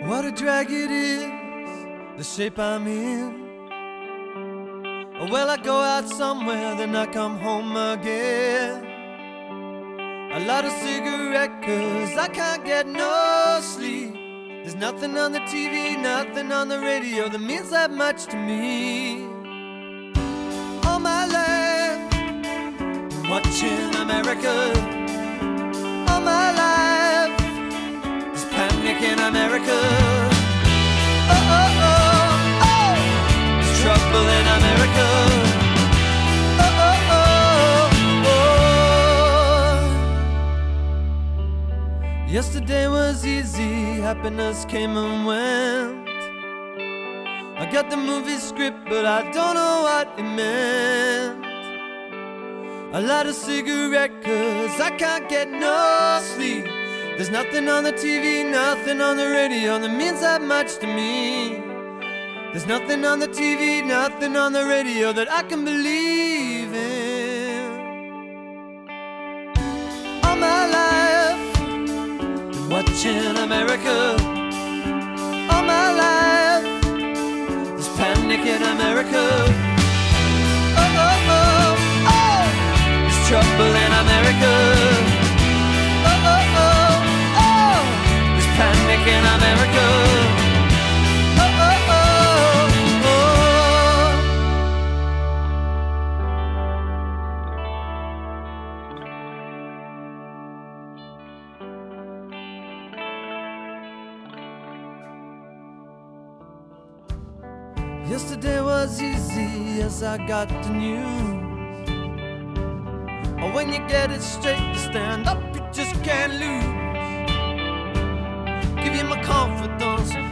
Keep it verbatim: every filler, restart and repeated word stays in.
What a drag it is, the shape I'm in. Well, I go out somewhere, then I come home again. A lot of cigarette, cause I can't get no sleep. There's nothing on the T V, nothing on the radio that means that much to me. All my life, watching America. All my life, there's panic in America. Oh, oh, oh, oh, there's trouble in America. Oh, oh, oh, oh. Yesterday was easy, happiness came and went. I got the movie script, but I don't know what it meant. A lot of cigarette, cause I can't get no sleep. There's nothing on the T V, nothing on the radio that means that much to me. There's nothing on the T V, nothing on the radio that I can believe in. All my life, been watching America. All my life, there's panic in America. Oh, oh, oh, oh, there's trouble in America. Oh, oh, oh, oh, there's panic in America. Oh, oh, oh, yesterday was easy as I got the news. Or when you get it straight, you stand up, you just can't lose. Give you my confidence,